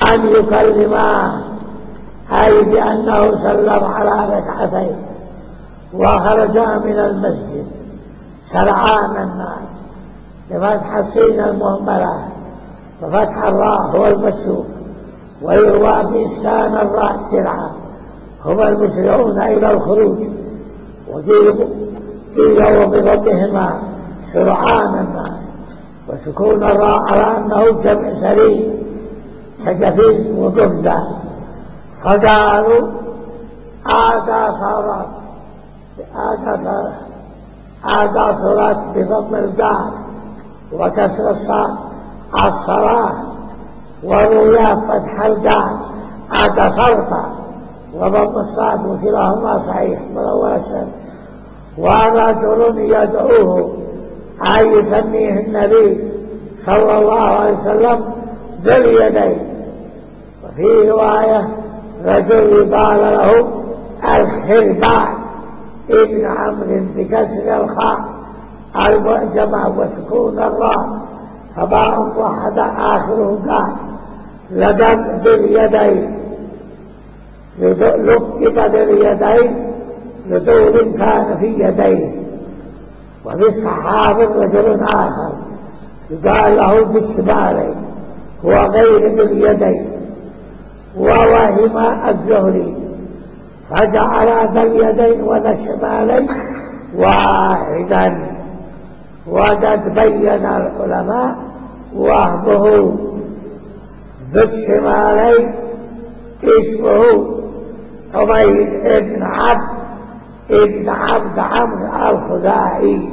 أن يكلماه، أي بأنه سلم على ركعتين وخرج من المسجد سرعان الناس بفتح السين المهملة وفتح الراء هو المسوق، ويروى بإسكان الراء سرعة هم المسرعون إلى الخروج، وقيل وبضمهما سرعان الناس، وسكون الراء على أنه جمع سريع كجفيز وقفزة. فقالوا عاد صلاة بضم القاف وكسر الصاد الصلاة، وروي فتح القاف عاد صرفا وضم الصاد، وكلاهما صحيح والأول أشهر. ورجل يدعوه أي يسميه النبي صلى الله عليه وسلم ذو اليدين. وفي رواية رجل يقال له الخرباء ابن عمرو بكسر الخاء المعجمة وسكون الراء فباء موحدة آخره قال لقد ذو اليدين، لقب ذو اليدين لدور كان في يديه. وفي الصحابة رجل آخر يقال له بالشمالين هو غير ذو اليدين، ووهم الزهري فجعل ذا اليدين وذا الشمالين واحدا. وقد بين العلماء وهمه ذو الشمالين اسمه عبيد ابن عبد عمرو الخزاعي،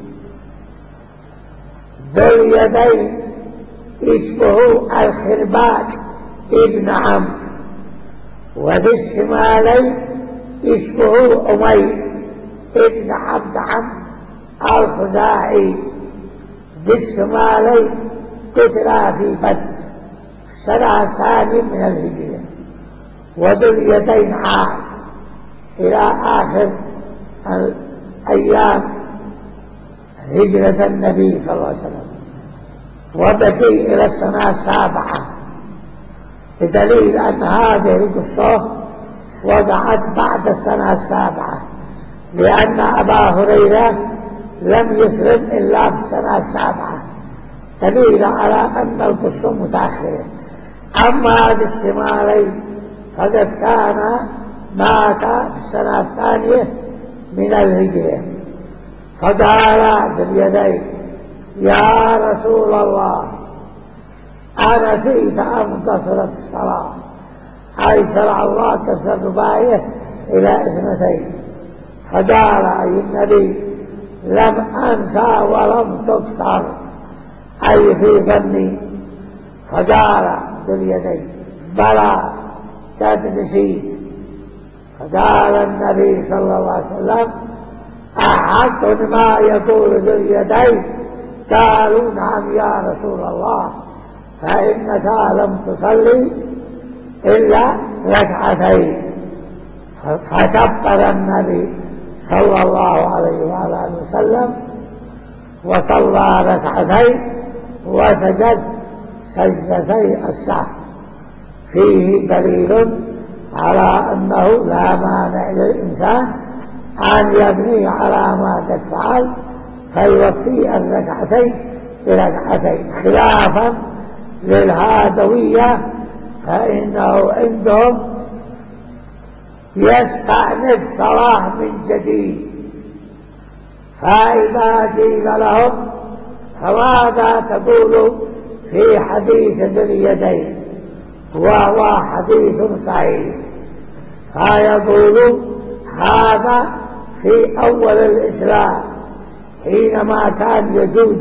ذو اليدين اسمه الخرباء ابن عمرو، وذو الشمالين اسمه عمير ابن عبد عمرو الخزاعي. ذو الشمالين قتل في بدر السنة الثانية من الهجرة، وذو اليدين عاش إلى آخر أيام هجرة النبي صلى الله عليه وسلم، وبقي إلى السنة السابعة، بدليل أن هذه القصة وقعت بعد السنة السابعة، لأن أبا هريرة لم يسلم إلا في السنة السابعة، دليل على أن القصة متأخرة. أما هذه الشمالين فقد كان مات في السنة الثانية من الهجرة. فقال ذو اليدين يا رسول الله أنسيت أم قصرت الصلاة؟ أي شرع الله كسر الرباعية إلى اثنتين. فقال أي النبي لم أنسى ولم تكسر، أي في ظني. فقال ذو اليدين بلى قد نسيت. فقال النبي صلى الله عليه وسلم أحق ما يقول ذو اليدين؟ قالوا نعم يا رسول الله، فإنك لم تصلي إلا ركعتين. فكبر النبي صلى الله عليه وآله وسلم وصلى ركعتين وسجد سجدتي السهو. فيه دليل على أنه لا مانع للإنسان أن يبني على ما قد فعل فيوفي الركعتين بركعتين، خلافا للهادوية فإنه عندهم يستأنف صلاة من جديد. فإذا قيل لهم فماذا تقول في حديث ذي اليدين وهو حديث صحيح؟ فيقول هذا في أول الإسلام حينما كان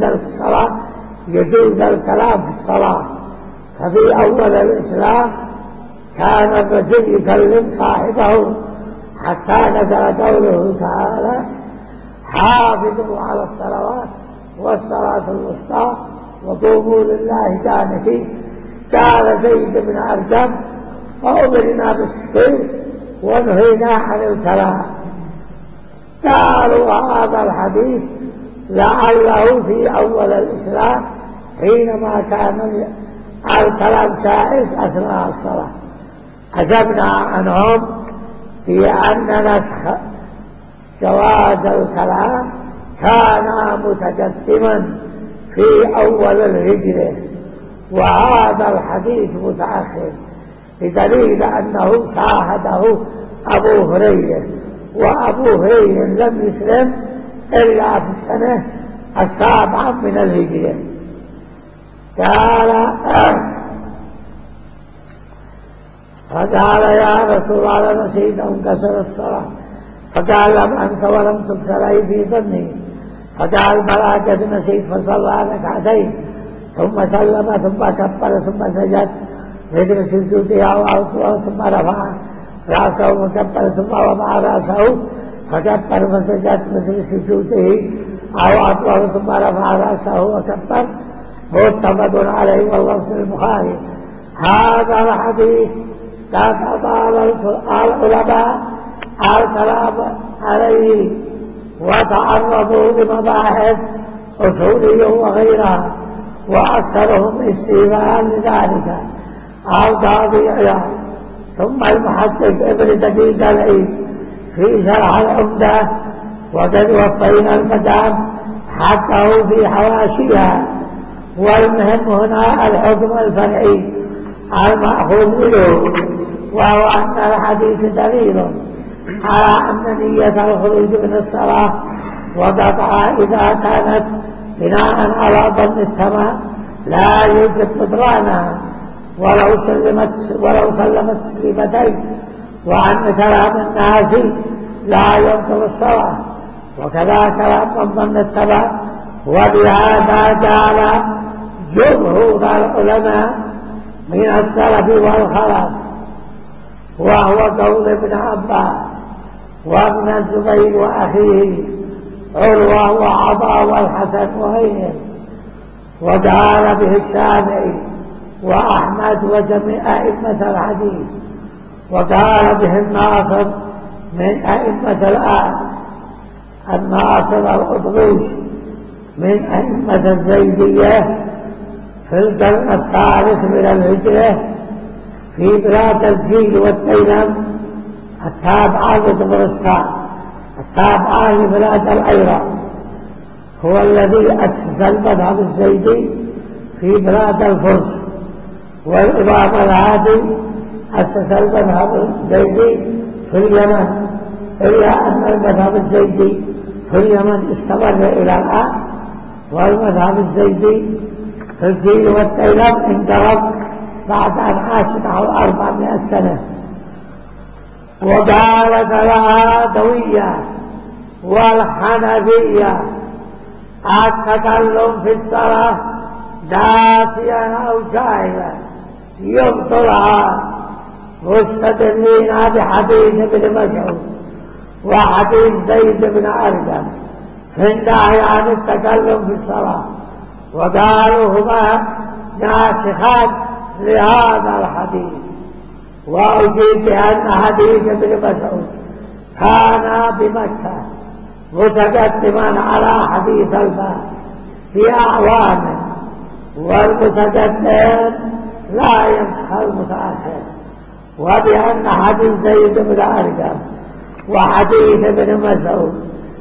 يجوز الكلام في الصلاة. ففي أول الإسلام كان الرجل يكلم صاحبه حتى نزل قوله تعالى حافظوا على الصلوات والصلاة الوسطى وقوموا لله قانتين. قال زيد بن أرقم فأمرنا بالسكوت ونهينا عن الكلام. قالوا هذا الحديث لعله في أول الإسلام حينما كان الكلام جائز أثناء الصلاة. أجبنا عنهم في أن نسخ جواز الكلام كان متقدما في أول الهجرة، وهذا الحديث متأخر بدليل أنه شاهده أبو هريرة، وأبو هريرة لم يسلم إلا في السنة 7 من الهجرة. فقال يا رسول الله نسيت انكسر الصلاة، فقال لم أنس ولم تكسر أي في ظني، فقال بلى قد نسيت، فصلى ركعتين ثم سلم ثم كبر ثم سجد مثل سجوده أو أطول، ثم رفع رأسه وكبر ثم وضع رأسه فكبر فسجد مثل سجوده أو أطول ثم رفع رأسه وكبر. متفق عليه واللفظ البخاري. هذا الحديث قد أطال العلماء الكلام عليه وتعرضوا لمباحث أصولية وغيرها، وأكثرهم استيفاء لذلك القاضي عياض ثم المحقق ابن دقيق العيد في شرح العمدة، وقد وصينا المدام حقه في حواشيها. والمهم هنا الحكم الفرعي المأخوذ منه، وهو أن الحديث دليل على أن نية الخروج من الصلاة وقطعها إذا كانت بناء على ظن التمام لا يوجب بطلانها ولو سلمت تسليمتين، وأن كلام الناس لا يبطل الصلاة، وكذا كلام من ظن التمام. وبهذا قال جمهور العلماء من السلف والخلف، وهو قول ابن عباس وابن الزبير وأخيه عروة وعطاء والحسن وغيرهم، وقال به الشافعي وأحمد وجميع أئمة الحديث، وقال به الناصر من أئمة الناصر الأطروش من أئمة الزيدية في القرن الثالث من الهجرة في بلاد الجيل والتيلم التابعة لطبرستان التابعة لبلاد العراق. هو الذي أسس المذهب الزيدي في بلاد الفرس، والإمام الهادي أسس المذهب الزيدي في اليمن، إلا أن المذهب الزيدي في اليمن استمر إلى الآن، والمذهب الزيدي في الجيل والتيلم انقرض بعد أن عاش نحو 400 سنة. وقالت العادوية والحنفية التكلم في الصلاة ناسيا أو جاهلا يبطلها، مستدلين بحديث ابن مسعود وحديث زيد بن أرقم في النهي عن التكلم في الصلاة، وقالوا هما ناسخان لهذا الحديث. وأجيب بأن حديث ابن مسعود كان بمكة متقدما على حديث الباب بأعوام، والمتقدم لا ينسخ المتأخر، وبأن حديث زيد بن أرقم وحديث ابن مسعود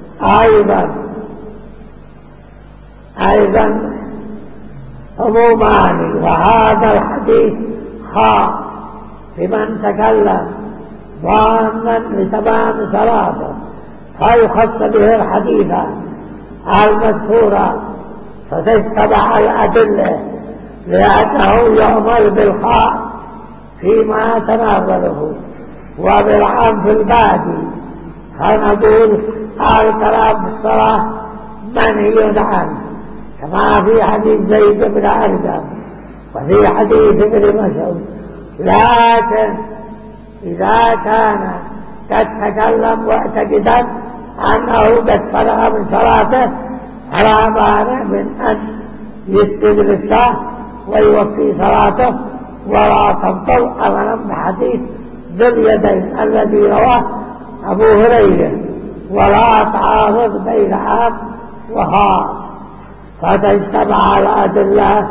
أيضا عمومان، وهذا الحديث خاص بمن تكلم ظانا لتمام صلاته فيخص به الحديث المذكورة، فتجتمع الأدلة لأنه يؤمر بالخاء فيما تناوله وبالعام في الباقي. فنقول الكلام في الصلاة منهي عنه كما في حديث زيد بن أرقم وفي حديث ابن مسعود، لكن إذا كان قد تكلم معتقدا أنه قد فرغ من صلاته فلا مانع من أن يسجد للصلاة ويوفي صلاته ولا تبطل أملا بحديث ذي اليدين الذي رواه أبو هريرة، ولا تعارض بين عام وخاص، فتجتمع الأدلة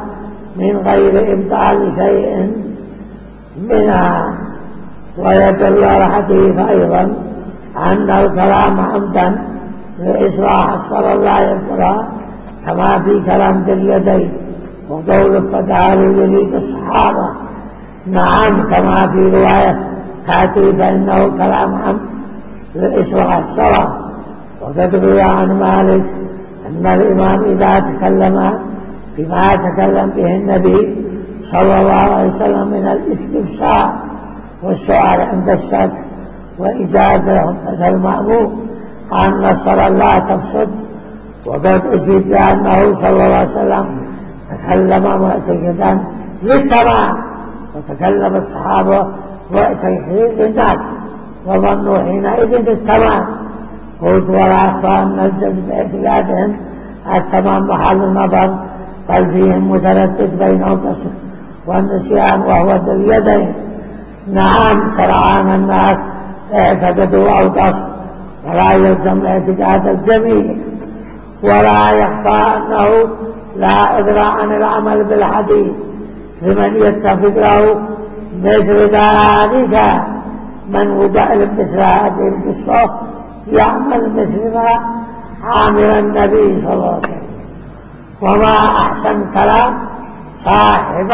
من غير إبطال شيء منها. ويدل على الحديث أيضا أن الكلام عمدا لإصلاح الصلاة لا يذكرها كما في كلام ذي اليدين، وقول فتعالوا يريد الصحابة نعم كما في رواية تأتي فإنه كلام عمد لإصلاح الصلاة. وقد روي عن مالك أن الإمام إذا تكلم بما تكلم به النبي صلى الله عليه وسلم من الاستفسار والسؤال عند الشك وإجازة المأموم أن الصلاة لا تفسد. وقد أجيب بأنه صلى الله عليه وسلم تكلم معتقدا للتمام، وتكلم الصحابة معتقدين للناس وظنوا حينئذ التمام. قلت ولا أخفى أن الجزم باعتقادهم التمام محل نظر، بل فيهم متردد بين القصر والنسيان وهو ذو اليدين. نعم سرعان الناس اعتقدوا القصر، ولا يلزم اعتقاد الجميع. ولا يخفى أنه لا أدرى عن العمل بالحديث لمن يتفق له مثل ذلك. من وضع مثل هذه القصة يعمل مثل ما عمل النبي صلى الله عليه وسلم. وما أحسن كلام صاحب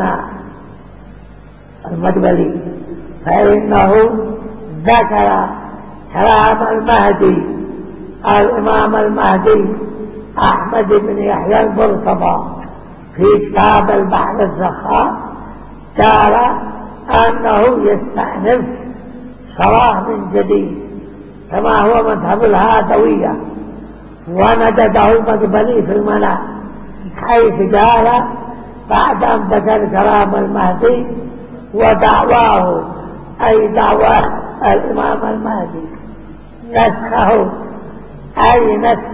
المدبلي، فإنه ذكر كلام المهدي الإمام المهدي أحمد بن يحيى المرتضى في كتاب البحر الزخار، قال أنه يستأنف صلاة من جديد كما هو مذهب الهادوية. وندده المدبلي في المنام حيث قال بعد أن ذكر كلام المهدي ودعواه أي دعوة الإمام المهدي نسخه أي نسخ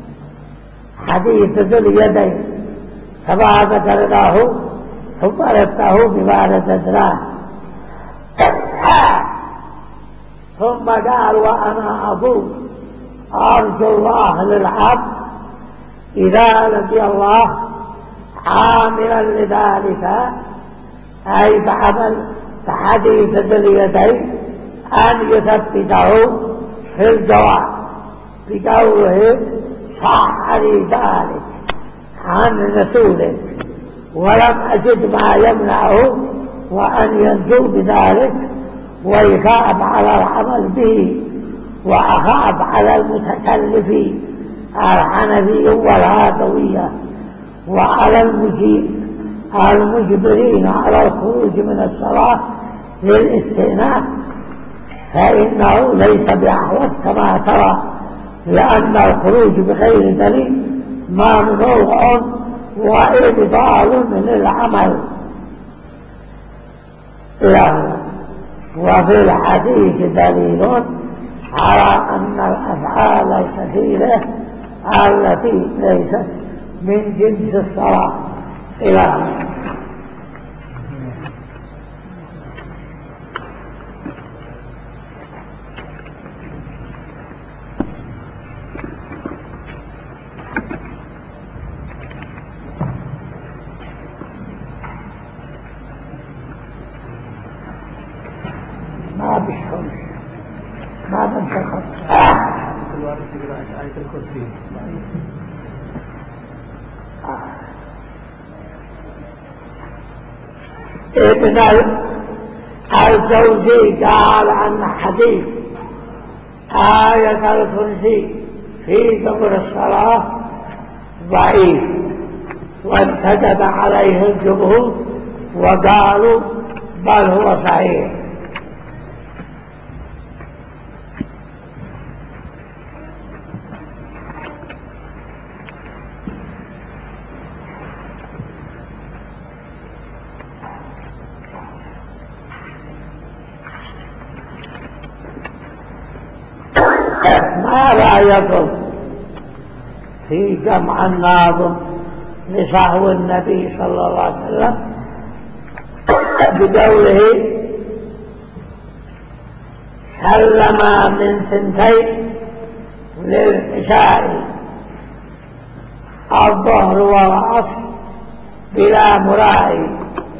حديث ذو اليدين كما ذكر له ثم رده بما رددناه. ثم قال وأنا أقول أرجو الله للعبد إذا لقي الله عاملا لذلك أي بعمل بحديث ذو اليدين أن يثبته في الجواب بقوله صح لي ذلك عن رسوله، ولم أجد ما يمنعه، وأن ينجو بذلك ويخاف على العمل به، وأخاف على المتكلفين الحنفي والهادوية وعلى المجبرين على الخروج من الصلاة للاستئناف، فإنه ليس بأحوط كما ترى، لأن الخروج بغير دليل ممنوع وإبطال للعمل له. وفي الحديث دليل على أن الأفعال الكثيرة التي ليست من جنس الصلاة إلى ما بشكل ما بنسى الخط الوارد في قراءة آية الكرسي. ابن الجوزي قال عن حديث آية الكرسي في دبر الصلاة ضعيف، وانتدب عليه الجمهور وقالوا بل هو صحيح. ما رأيكم في جمع الناظم لصحو النبي صلى الله عليه وسلم بقوله سلم من 2 للعشاء الظهر والعصر بلا مرائي،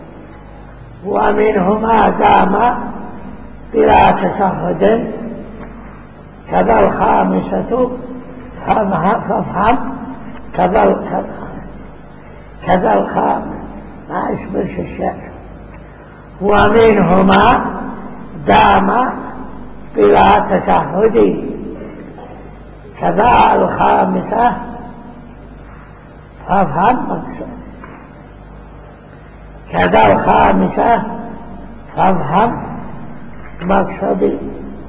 ومنهما قام بلا تشهد، كذا الخامسة فافهم كذا الخامس ما يشبهش الشيء. ومنهما دام بلا تشهد، كذا الخامسة فافهم مقصد، كذا الخامسة فافهم مقصدي.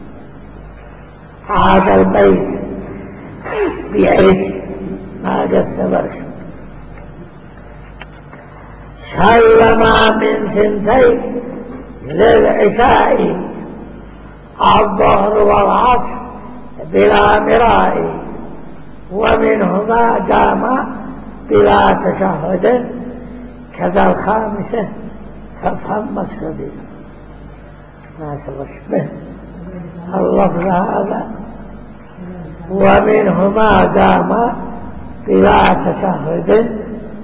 هذا البيت بيعيد ما قصبرش. سلم من ثنتين للعشاء، الظهر والعصر بلا مراء، ومنهما قام بلا تشهد، كذا الخامسة فافهم مقصدي. ما سبش اللفظ هذا. ومنهما قام بلا تشهد،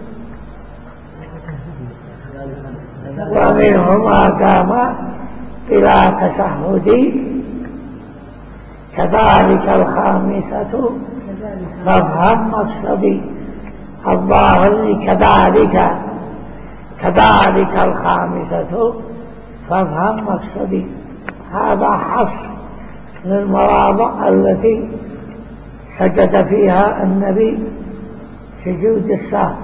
ومنهما قام بلا تشهد، كذلك الخامسة فافهم مقصدي. الظاهر كذلك الخامسة فافهم مقصدي. هذا حصر للمواضع التي سجد فيها النبي سجود السهو.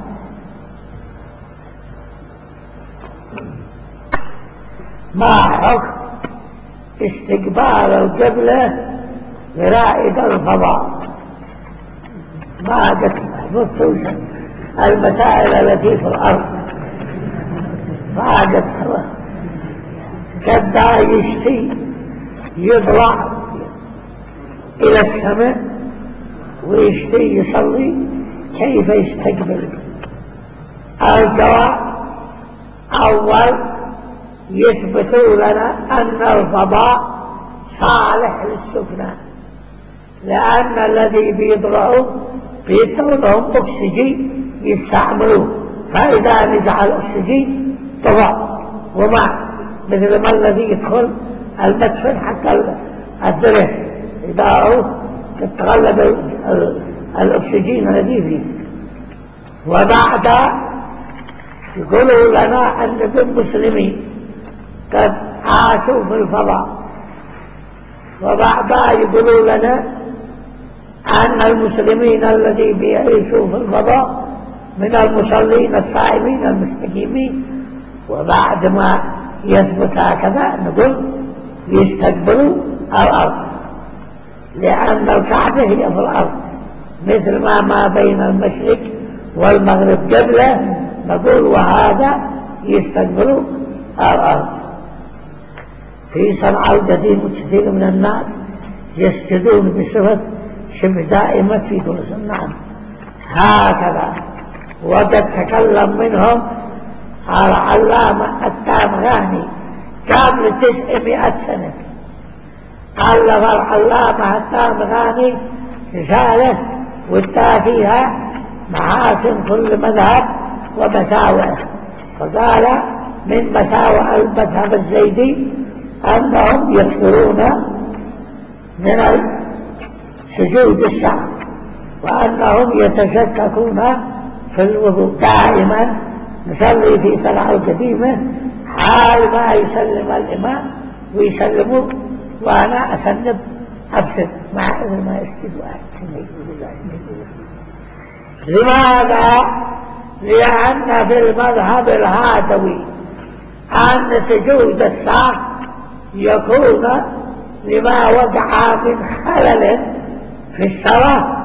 ما حكم استقبال القبلة لرائد الفضاء؟ ما قد حفظتوش المسائل التي في الأرض، ما قد حفظت. قد يشتي يطلع إلى السماء ويشتي يصلي، كيف يستقبل؟ الجواب: أول يثبتوا لنا أن الفضاء صالح للسكنى، لأن الذي بيطلعوا لهم أكسجين يستعملوه، فإذا نزع الأكسجين طبع ومات، مثل ما الذي يدخل المدفن حتى الذره إذا هو تتغلب الأكسجين الذي فيه. وبعد يقولوا لنا أن المسلمين قد عاشوا في الفضاء، وبعدها يقولوا لنا أن المسلمين الذي بيعيشوا في الفضاء من المصلين الصائمين المستقيمين. وبعد ما يثبت هكذا نقول يستقبلوا الأرض، لأن الكعبة هي في الأرض، مثل ما بين المشرق والمغرب قبله، نقول وهذا يستقبلوا الأرض. في صنعاء القديم كثير من الناس يسجدون بصفة شبه دائمة في كل سنة هكذا. وقد تكلم منهم العلامة التامغاني قبل 900 سنة، ألف العلامة التامغاني رسالة وادى فيها محاسن كل مذهب ومساوئه، فقال من مساوئ المذهب الزيدي أنهم يكثرون من سجود السهو، وأنهم يتشككون في الوضوء دائما. نصلي في صلاة القديمة حال ما يسلم الإمام ويسلموا وأنا أسلم أبسط مع إذن ما يسجد وأتني. لماذا؟ لأن في المذهب الهادوي أن سجود السهو يكون لما وقع من خلل في الصلاة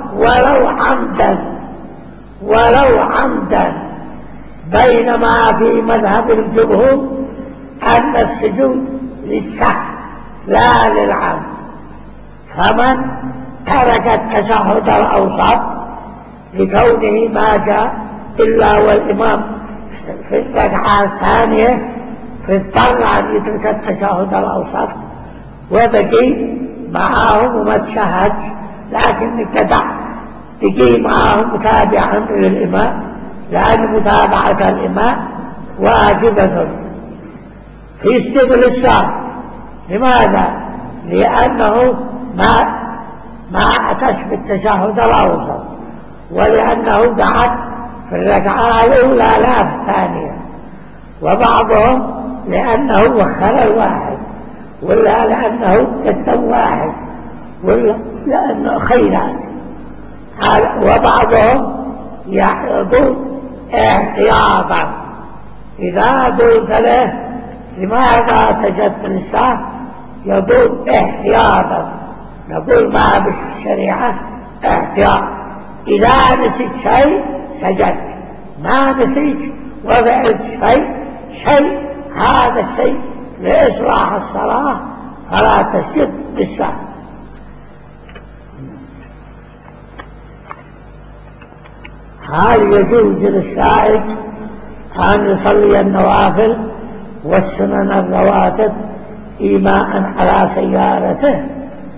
ولو عمدا، بينما في مذهب الجمهور أن السجود للسهو لا للعمد. فمن ترك التشهد الأوسط لكونه ما جاء إلا والإمام في الركعة الثانية، فاضطر أن يترك التشهد الأوسط وبقي معهم وما تشهدش، لكن ابتدع بقي معهم متابعا للإمام لأن متابعة الإمام واجبة في السجد للسهو. لماذا؟ لأنه ما أتش بالتشهد الأوسط، ولأنه قعد في الركعة الأولى لا في الثانية، وبعضهم لأنه وخر الواحد، ولا لأنه قدم واحد، ولا لأنه خيرات، وبعضهم يقول احتياطا. إذا قلت له لماذا سجدت للسهو يقول احتياطا، نقول ما بس الشريعة احتياط. إذا نسيت شيء سجدت، ما نسيت وضعت شيء هذا الشيء لإصلاح الصلاة فلا تسجد للسهو. هل يجوز للسائق أن يصلي النوافل والسنن الرواتب إيماء على سيارته؟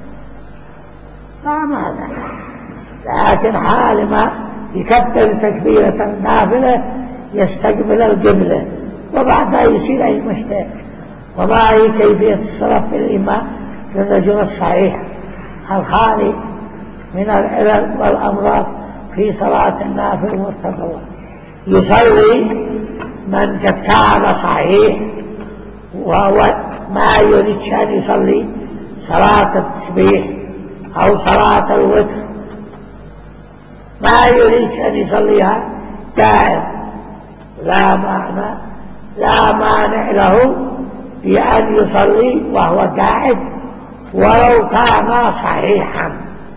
لا مانع، لكن حال ما يكبر تكبيرة النافلة يستقبل القبلة وبعدها يصير أي مشتاق. وما هي كيفية الصلاة في الإيماء للرجل الصحيح الخالي من العلل والأمراض في صلاة النافل والتطوع؟ يصلي من قد كان صحيح وهو ما يريد أن يصلي صلاة التسبيح أو صلاة الوتر، ما يريد أن يصليها دائم، لا مانع له بأن يصلي وهو قاعد ولو كان صحيحا،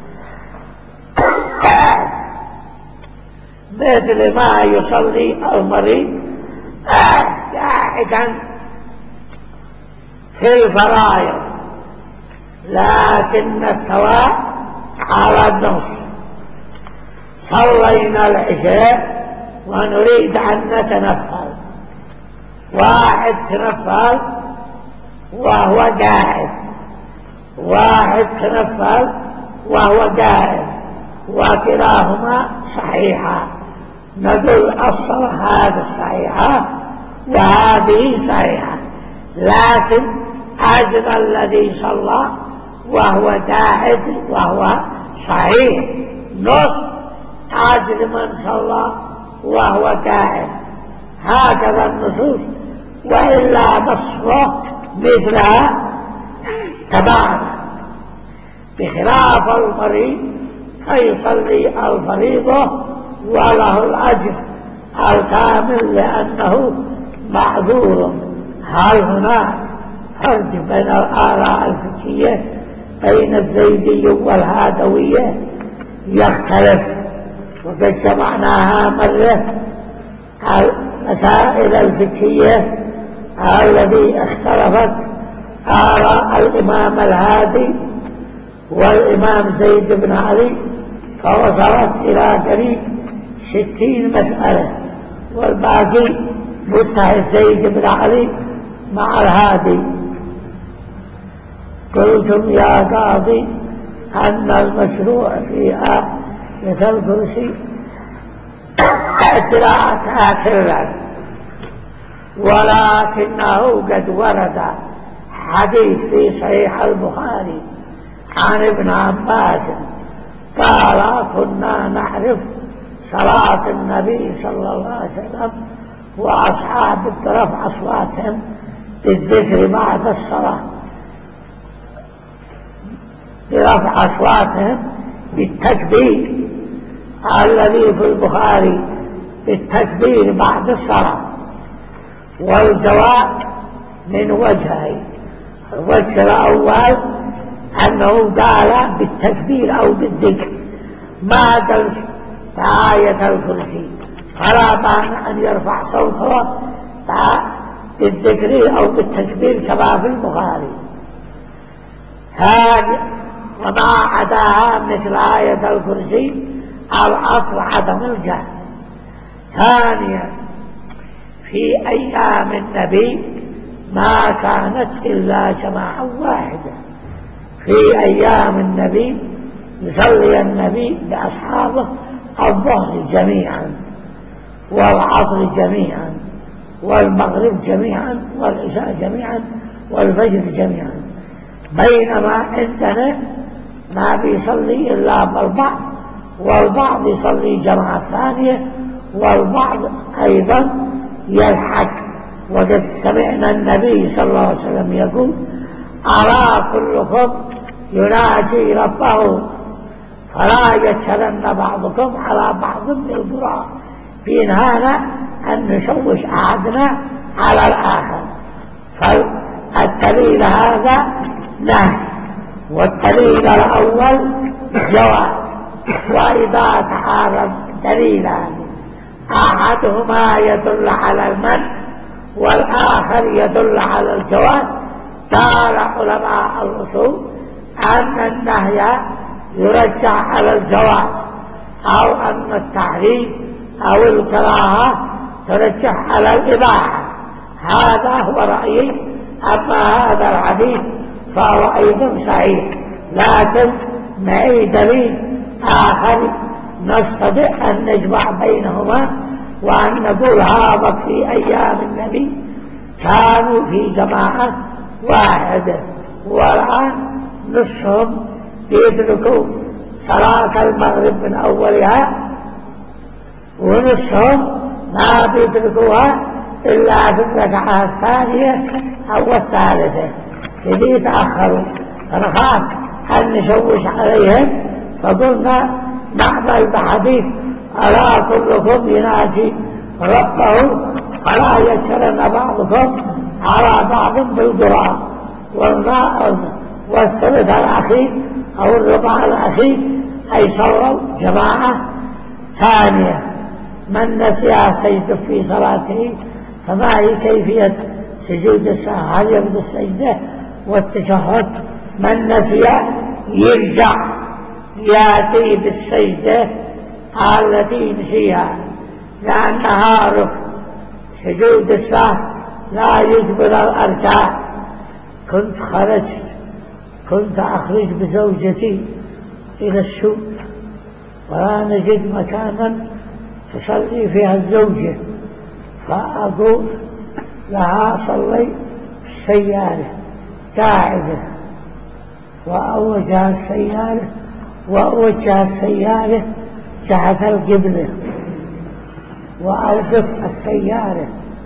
مثل ما يصلي المريض قاعدا في الفرائض، لكن الثواب على النص. صلينا العشاء ونريد أن نتنفل، واحد تنفل وهو قاعد، واحد تنفل وهو قائم، وكلاهما صحيحة، نقول الصلاة هذه صحيحة وهذه صحيحة، لكن أجل الذي صلى وهو قاعد وهو صحيح نص أجل من صلى وهو قائم. هكذا النصوص، وإلا نصره مثلها تبعنا، بخلاف المريض فيصلي الفريضة وله الأجر الكامل لأنه معذور. هل هناك فرق بين الآراء الفقهية بين الزيدي والهادوية؟ يختلف، وقد جمعناها مرة المسائل الفقهية الذي اختلفت آراء الإمام الهادي والإمام زيد بن علي، فوصلت إلى قريب 60 مسألة، والباقي متحد زيد بن علي مع الهادي. قلتم يا قاضي أن المشروع في آية الكرسي قراءتها سرا، ولكنه قد ورد حديث في صحيح البخاري عن ابن عباس قال كنا نعرف صلاة النبي صلى الله عليه وسلم وأصحابه برفع أصواتهم بالذكر بعد الصلاة، برفع أصواتهم بالتكبير الذي في البخاري بالتكبير بعد الصلاة. والجواب من وجهين: الوجه الأول أنه قال بالتكبير أو بالذكر، ما قال بآية الكرسي، فلا مانع أن يرفع صوته بالذكر أو بالتكبير كما في البخاري. ثانيا، وما عداها مثل آية الكرسي الأصل عدم الجهل. ثانيا، في أيام النبي ما كانت إلا جماعة واحدة، في أيام النبي يصلي النبي بأصحابه الظهر جميعا، والعصر جميعا والمغرب جميعا والعشاء جميعا والفجر جميعا. بينما عندنا ما بيصلي إلا بالبعض، والبعض يصلي جماعة ثانية، والبعض أيضا يلحق. وقد سمعنا النبي صلى الله عليه وسلم يقول: أرى كلكم يناجي ربه فلا يتشرن بعضكم على بعض بالبراء، بينهانا أن نشوش أحدنا على الآخر. فالدليل هذا نهي، والدليل الأول جواز. وإذا تعارض دليلان أحدهما يدل على المنع والآخر يدل على الجواز، قال علماء الأصول أن النهي يرجع على الجواز، أو أن التحريم أو الكراهة ترجح على الإباحة. هذا هو رأيي. أما هذا الحديث فهو أيضا صحيح، لكن معي دليل آخر نستطيع أن نجمع بينهما، وأن نقول هذا في أيام النبي كانوا في جماعة واحدة، والآن نصهم يدركوا صلاة المغرب من أولها، ونصهم ما بيدركوها إلا في الركعة الثانية أو الثالثة، إذا يتأخروا. فنخاف أن نشوش عليهم، فقلنا نعمل بحديث: ألا كلكم يناجي ربه فلا يتشرن بعضكم على بعض بالقراء. والثلث الأخير أو الربع الأخير أي صلوا جماعة ثانية. من نسي سجد في صلاته فما هي كيفية سجود السهو؟ هل يبدو السجدة والتشهد؟ من نسي يرجع يأتي بالسجدة التي نسيها، لأنها ركن. سجود السهو لا يجبر الأركان. كنت أخرج بزوجتي إلى السوق ولا نجد مكانا تصلي فيها الزوجة، فأقول لها: صلي في السيارة قاعدة، وأوجه السيارة جهة القبلة، وألقف السيارة.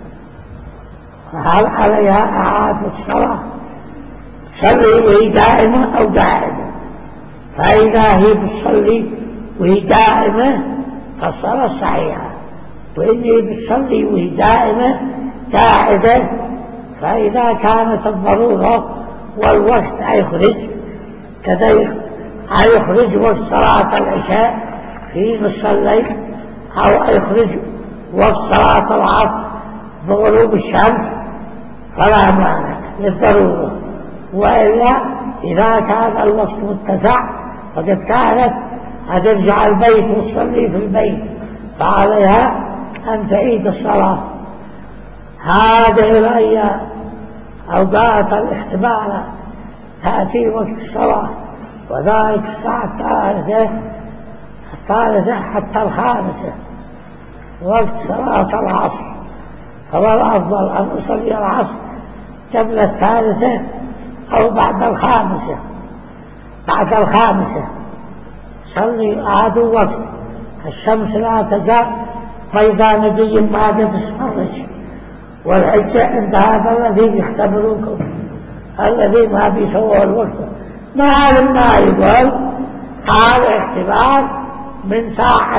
هل عليها إعادة الصلاة؟ صلي وهي دائمة أو قاعدة؟ فإذا هي بتصلي وهي دائمة فالصلاة صحيحة، وإن هي بتصلي وهي دائمة قاعدة فإذا كانت الضرورة والوقت يخرج كذا، يخرج وقت صلاة العشاء في نصف الليل، أو يخرج وقت صلاة العصر بغروب الشمس، فلا مانع للضرورة. وإلا إذا كان الوقت متسع فقد كانت هترجع البيت وتصلي في البيت، فعليها أن تعيد الصلاة. هذه الأيام أوقات الاحتمالات تأتي وقت الصلاة، وذلك الساعة الثالثة حتى الخامسة وقت صلاة العصر. فهو الأفضل أن أصلي العصر قبل الثالثة أو بعد الخامسة. صلي عاد وقت الشمس لا تزال بيضاء نقي ما قد اصفرت. والحجة عند هذا الذي يختبروكم، الذي ما بيسوى الوقت ما علمنا، يقول هذا اختبار من ساعة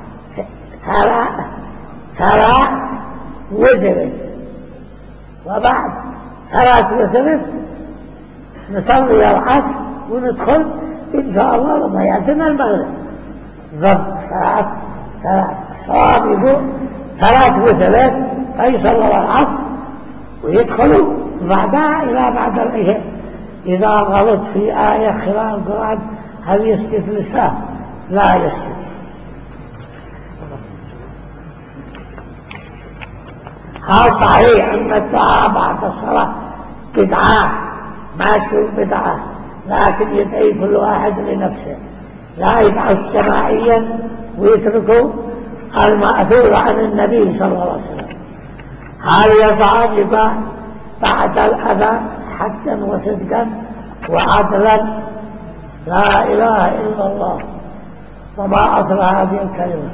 3:03، وبعد 3:03 نصلي العصر وندخل إن شاء الله لما يأتينا المغرب ضبط 3. الصواب يقول 3:03 فيصلوا العصر ويدخلوا بعدها إلى بعد العشاء. إذا غلط في آية خلال القرآن هل يسجد لسه؟ لا يسجد. هل صحيح أن الدعاء بعد الصلاة بدعة؟ ماشي بدعة، لكن يدعي كل واحد لنفسه، لا يدعو اجتماعيا ويتركوا المأثور عن النبي صلى الله عليه وسلم. هل يصعد بعد الأذان حقا وصدقا وعدلا؟ لا إله إلا الله. وما أصل هذه الكلمة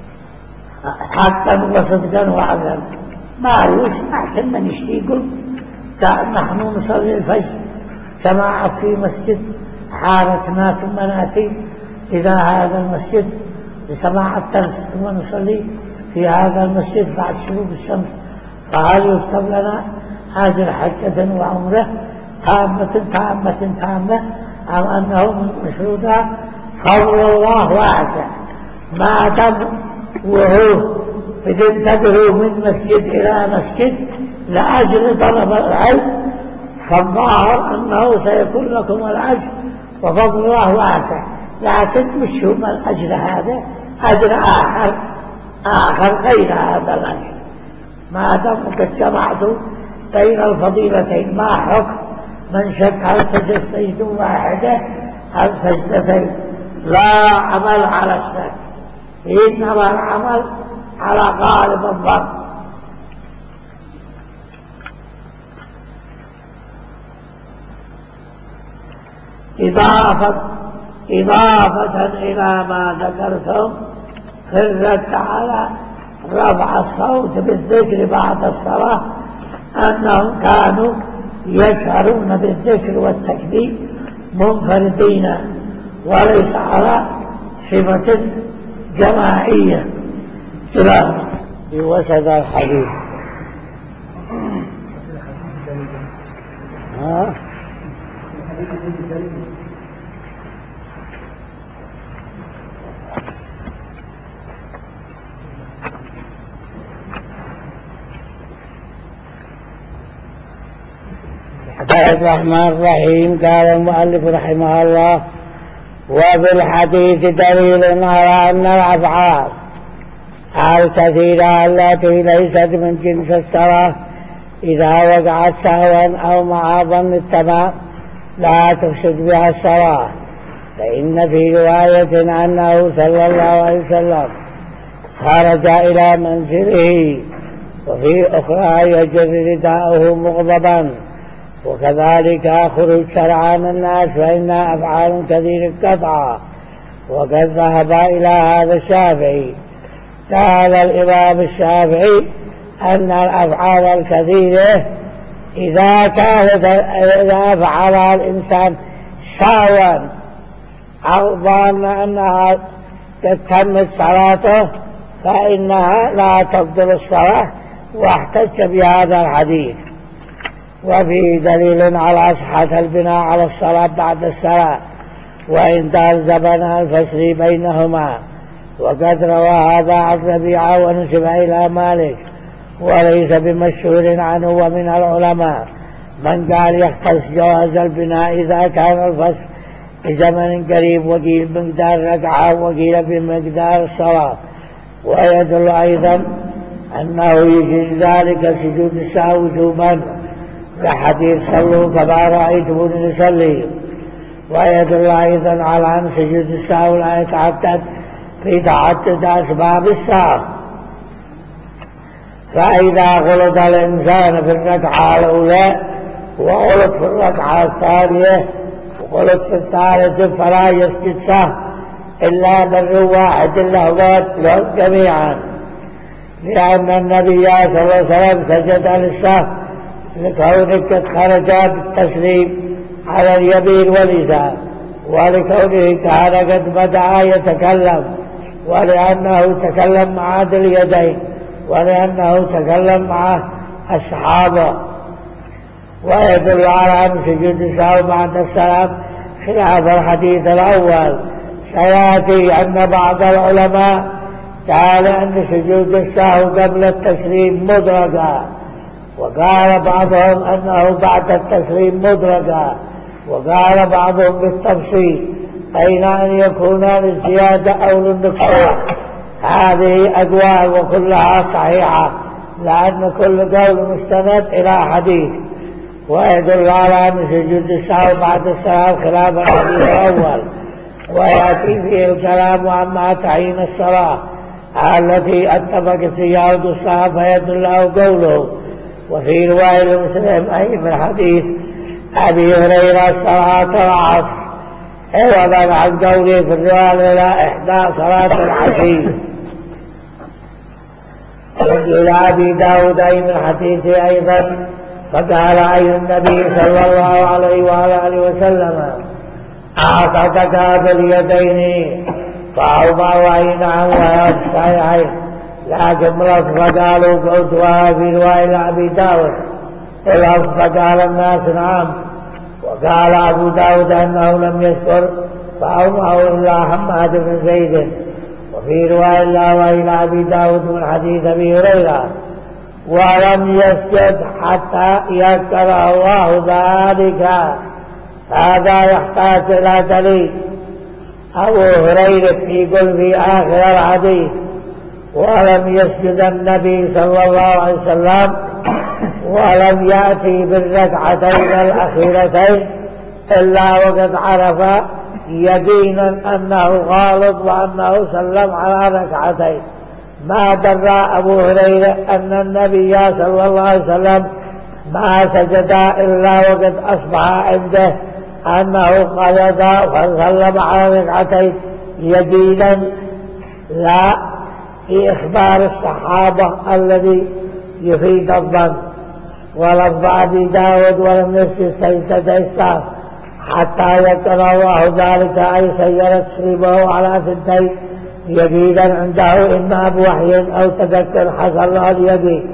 حقا وصدقا وعدلا؟ ما يسمع كنا نشتي يقول نحن نصلي الفجر جماعة في مسجد حارتنا ثم نأتي إلى هذا المسجد لسماع الدرس ثم نصلي في هذا المسجد بعد شروق الشمس، فهل يكتب لنا أجر حجة وعمرة تامة تامة تامة أم أنه من مشروطها؟ فضل الله واسع، ما دام وهو بتنتقلوا من مسجد إلى مسجد لأجل طلب العلم، فالظاهر أنه سيكون لكم الأجر وفضل الله واسع، لكن مش هم الأجر هذا، أجر آخر غير هذا الأجر. ما دام قد جمعتم بين الفضيلتين، ما حكم من شك هل سجد سجد واحدة أم سجدتين؟ لا عمل على الشك، إنما العمل على غالب الظن. إضافة إلى ما ذكرتم في الرد على رفع الصوت بالذكر بعد الصلاة، أنهم كانوا يجهرون بالذكر والتكبير منفردين وليس على صفة جماعية. كلاهما في وسط الحديث. بسم الله الرحمن الرحيم. قال المؤلف رحمه الله: وفي الحديث دليل على أن الأفعال الكثيرة التي ليست من جنس الصلاة إذا وقعت سهوا أو مع ظن التمام لا تفسد بها الصلاة، فإن في رواية أنه صلى الله عليه وسلم خرج إلى منزله، وفي أخرى يجر رداءه مغضبا، وكذلك خروج سرعان الناس فإنها أفعال كثيرة قطعا. وقد ذهب إلى هذا الشافعي. قال الإمام الشافعي أن الأفعال الكثيرة إذا فعلها الإنسان سهوا أو ظن أنها تتم صلاته فإنها لا تبطل الصلاة، واحتج بهذا الحديث. وفيه دليل على صحة البناء على الصلاة بعد الصلاة وإن طال زمن الفصل بينهما، وقد روى هذا عن ربيعة ونسب إلى مالك، وليس بمشهور عنه. ومن العلماء من قال يختص جواز البناء إذا كان الفصل بزمن قريب، وقيل بمقدار ركعة وقيل بمقدار الصلاة. ويدل أيضا أنه يجوز ذلك سجود السهو وجوبا لحديث صلوا كما رأيتموني يصلي. ويدل أيضا على أن سجود السهو لا يتعدد في تعدد أسباب السهو، فإذا غلط الإنسان في الركعة الأولى وغلط في الركعة الثانية وغلط في الثالثة فلا يسجد سهو إلا من واحد لهما جميعا، لأن النبي صلى الله عليه وسلم سجد للسهو لكونه قد خرج بالتسليم على اليمين واليسار، ولكونه كان قد بدأ يتكلم، ولأنه تكلم مع ذي اليدين، ولأنه تكلم مع الصحابة. ويدل على أن سجود السهو بعد السلام خلاف الحديث الأول. سيأتي أن بعض العلماء قال أن سجود السهو قبل التسليم مدرجا، وقال بعضهم أنه بعد التسليم مدرجا، وقال بعضهم بالتفصيل بين أن يكون للزيادة أو للنقصان. هذه أقوال وكلها صحيحة، لأن كل قول مستند إلى حديث. ويدل على أن سجود السهو بعد الصلاة خلاف الحديث الأول، ويأتي فيه الكلام عما تعيين الصلاة التي اتفقت فيها الصحابة فيدل له قوله. وفي رواية لمسلم أي من حديث أبي هريرة صلاة العصر عوضا عن قوله في الرواية إلى إحدى صلاة العشي. وإلى أبي داود أي من حديثه أيضا فقال أي النبي صلى الله عليه وآله وسلم أعطتك هذا اليدين فأوضعوا أين عن الصحيحين، لكن لفظ قالوا قلتها في رواية أبي داود ولفظ قال الناس نعم. وقال أبو داود أنه لم يذكر فأوضعوا إلا حماد بن زيد. وفي رواية الله وإلى أبي داود من حديث أبي هريرة ولم يسجد حتى يذكر الله ذلك. هذا يحتاج إلى دليل. أبو هريرة يقول في آخر الحديث ولم يسجد النبي صلى الله عليه وسلم ولم يأتي بالركعتين الأخيرتين إلا وقد عرف يقينا أنه غالط وأنه سلم على ركعتين. ما درى أبو هريرة أن النبي صلى الله عليه وسلم ما سجد إلا وقد أصبح عنده أنه قلد فسلم على ركعتين يقينا، لا في إخبار الصحابة الذي يفيد الظن. ولفظ أبي داود ولم يسجد سجدة السهو حتى يذكر الله ذلك أي سير تسليمه على ثنتين يقينا عنده إما بوحي أو تذكر حصل له اليقين.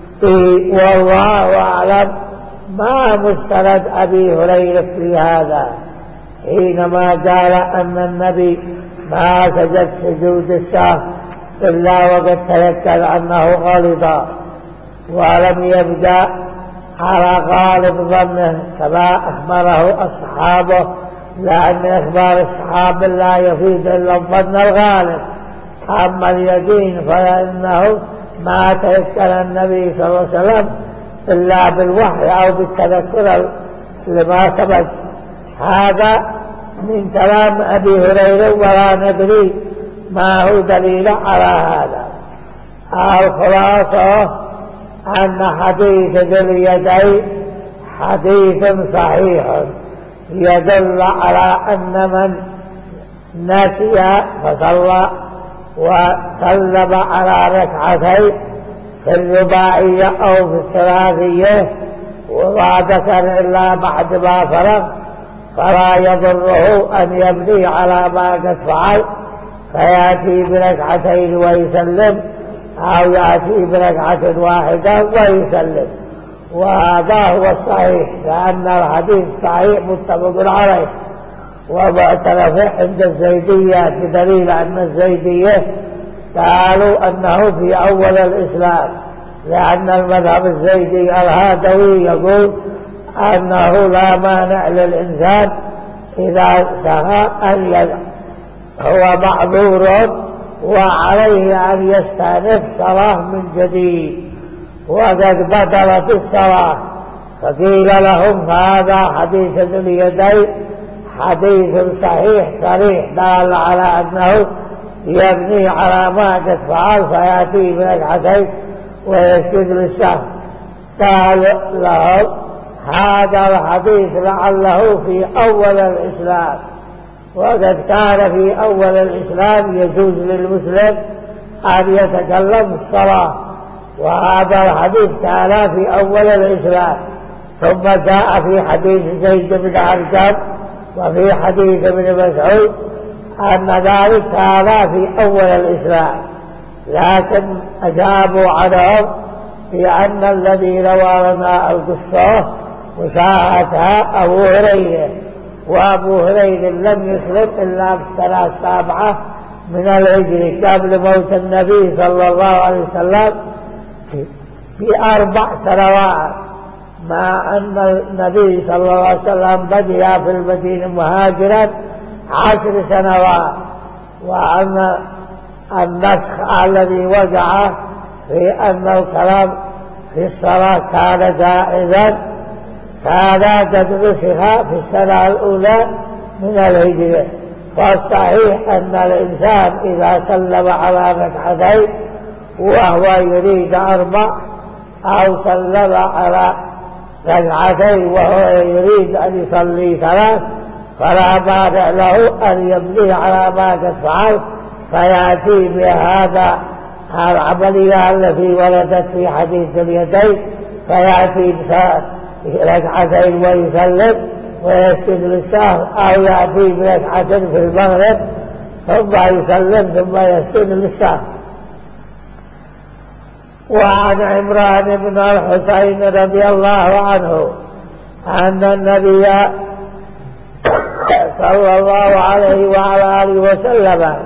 والله أعلم ما مستند أبي هريرة في هذا حينما قال أن النبي ما سجد سجود السهو إلا وقد تذكر أنه غلط، ولم يبدأ على غالب ظنه كما أخبره الصحابة، لأن إخبار الصحابة لا يفيد إلا الظن الغالب. أما اليقين فإنه ما تذكر النبي صلى الله عليه وسلم إلا بالوحي أو بالتذكر لما سبق. هذا من كلام أبي هريرة ولا ندري ما هو دليل على هذا. الخلاصة أن حديث ذي اليدين حديث صحيح يدل على أن من نسي فصلى وسلم على ركعتين في الرباعية أو في الثلاثية وما ذكر إلا بعد ما فرغ فلا يضره أن يبني على ما قد فعل فيأتي بركعتين ويسلم أو يأتي بركعة واحدة ويسلم. وهذا هو الصحيح، لأن الحديث صحيح متفق عليه ومعترف عند الزيدية بدليل أن الزيدية قالوا أنه في أول الإسلام، لأن المذهب الزيدي الهادوي يقول أنه لا مانع للإنسان إذا سهى أن هو معذور وعليه أن يستأنف صلاة من جديد وقد بطلت الصلاة. فقيل لهم هذا حديث ذي اليدين حديث صحيح صريح دال على أنه يبني على ما قد فعل فيأتي بركعتين ويسجد للسهو. قال لهم هذا الحديث لعله في أول الإسلام، وقد كان في أول الإسلام يجوز للمسلم أن يتكلم الصلاة، وهذا الحديث كان في أول الإسلام. ثم جاء في حديث زيد بن أرقم وفي حديث ابن مسعود أن ذلك كان في أول الإسلام، لكن أجابوا عنهم بأن الذي روى لنا القصة وشاهدها أبو هريرة، وأبو هريرة لم يسلم إلا في السنة 7 من الهجرة قبل موت النبي صلى الله عليه وسلم ب4 سنوات، مع أن النبي صلى الله عليه وسلم بقي في المدينة مهاجرا 10 سنوات، وأن النسخ الذي وقع في أن الكلام في الصلاة كان جائزا كان قد نسخ في السنة الأولى من الهجرة، والصحيح أن الإنسان إذا سلم على ركعتين وهو يريد 4 أو سلم على ركعتين وهو يريد أن يصلي 3 فلا مانع له أن يبني على ما قد فعل فيأتي بهذا العملية التي وردت في حديث اليدين، فيأتي بركعتين ويسلم ويسجد للسهو، أو يأتي بركعة في المغرب ثم يسلم ثم يسجد للسهو. وعن عمران بن الحسين رضي الله عنه أن النبي صلى الله عليه وعلى آله وسلم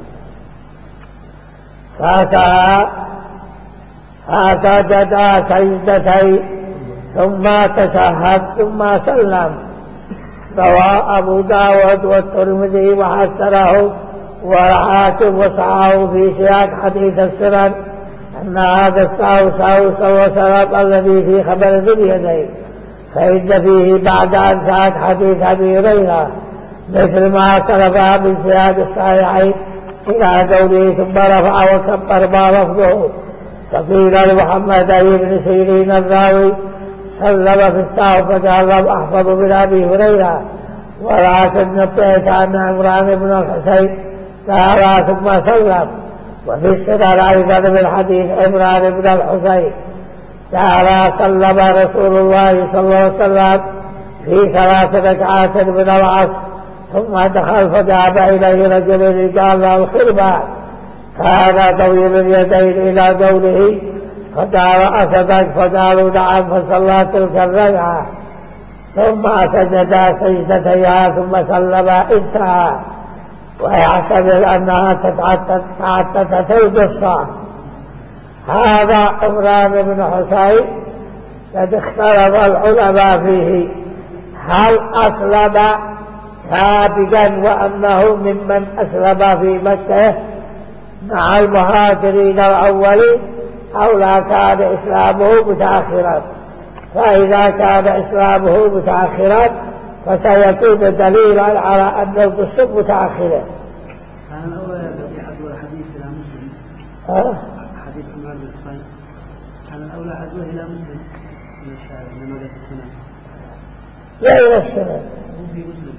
فسجد سجدتين ثم تشهد ثم سلم. روى أبو داود والترمذي وحسنه والحاكم وصححه في سياق حديث السنن أن هذا السهو وسلم الذي في خبر ذي اليدين، فإن فيه بعد أن ساق حديث أبي هريرة مثل ما سلفها من سياق الصحيحين إلى قوله ثم رفع وكبر ما لفظه. فقيل لمحمد بن سيرين الراوي سلم في السهو فقال لم أحفظ من أبي هريرة، ولكن نبهت أن عمران بن الحسين قال ثم سلم. وفي السنن أيضا من حديث عمران بن الحسين قال سلم رسول الله صلى الله عليه وسلم في 3 ركعات من العصر ثم دخل فذهب إليه رجل قال له الخربة، كان طويل اليدين إلى قوله فقال أصدق، فقالوا نعم، فصلى تلك الركعة ثم سجد سجدتيها ثم سلم انتهى. ويعتبر أنها تعتت القصة. هذا عمران بن حسين قد اختلف العلماء فيه هل أسلم سابقا وأنه ممن أسلم في مكة مع المهاجرين الأولين أو لا كان إسلامه متأخرا. فإذا كان إسلامه متأخرا فسيكون دليلا على أن القصة متأخرة. كان الأول الذي عدوه حديث إلى مسلم حديث عمران بن حسين كان الأولى عدوه إلى مسلم من الشارع من مدة السنة لا إلى السنة في مسلم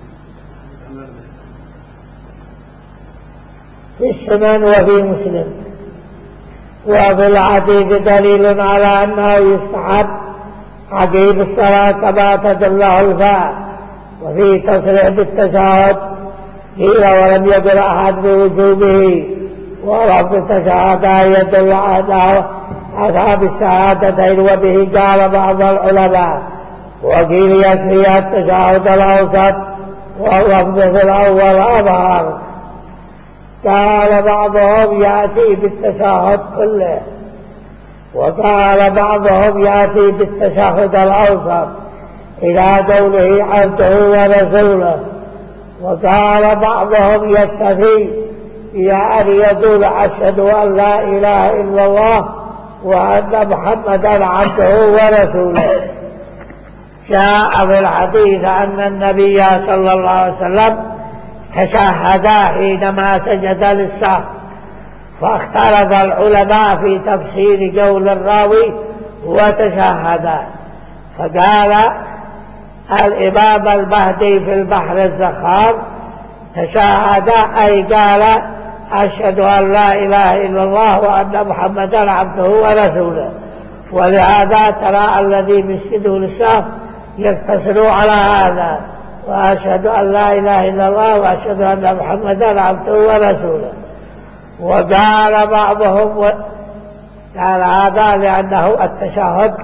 في السنن وفي مسلم. وفي الحديث دليل على أنه يستحب عقيب الصلاة كما تدله الفاء، وفي تصريح بالتشهد قيل ولم يقل أحد بوجوبه، ولفظ التشهد يدل على أصحاب الشهادتين، وبه قال بعض العلماء. وقيل يكفي التشهد الأوسط واللفظ في الأول أظهر. قال بعضهم يأتي بالتشهد كله، وقال بعضهم يأتي بالتشهد الأوسط إلى قوله عبده ورسوله، وقال بعضهم يكتفي بأن يقول أشهد أن لا إله إلا الله وأن محمدا عبده ورسوله. جاء في الحديث أن النبي صلى الله عليه وسلم تشهد حينما سجد للسهو، فاختلف العلماء في تفسير قول الراوي وتشهد. فقال الإمام المهدي في البحر الزخار تشهد أي قال أشهد أن لا إله إلا الله وأن محمدا عبده ورسوله. ولهذا ترى الذي يسجدوا للسهو يقتصروا على هذا، وأشهد أن لا إله إلا الله وأشهد أن محمدا عبده ورسوله. وقال بعضهم قال هذا لأنه التشهد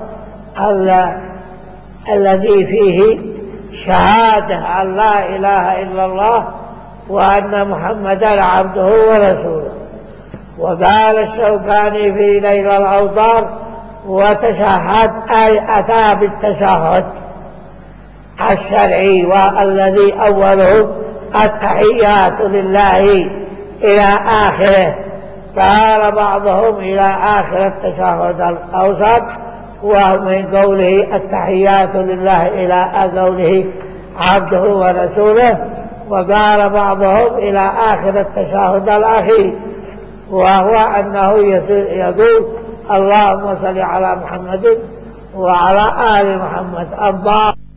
الذي فيه شهادة أن لا إله إلا الله وأن محمدا عبده ورسوله. وقال الشوكاني في نيل الأوطار وتشهد أي أتى بالتشهد الشرعي والذي أوله التحيات لله إلى آخره. قال بعضهم إلى آخر التشهد الأوسط، ومن قوله التحيات لله إلى قوله عبده ورسوله. وقال بعضهم إلى آخر التشهد الأخير، وهو أنه يقول اللهم صل على محمد وعلى آل محمد. الله